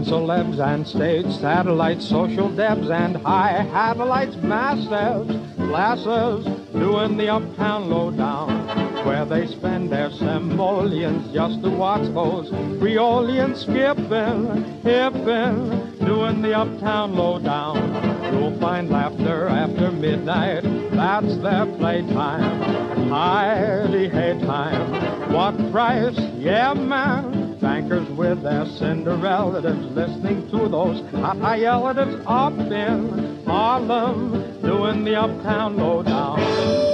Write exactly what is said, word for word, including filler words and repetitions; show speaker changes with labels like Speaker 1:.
Speaker 1: celebs and stage satellites, social debs and high hatalites, massives, glasses, doing the uptown lowdown, where they spend their simoleons just to watch those Creolians skipping, hipping, doing the uptown lowdown. You'll find laughter after midnight, that's their playtime. Heidi-hey time, what price? Yeah, man. Bankers with their Cinderellatives, listening to those high relatives up in Harlem, doing the uptown lowdown.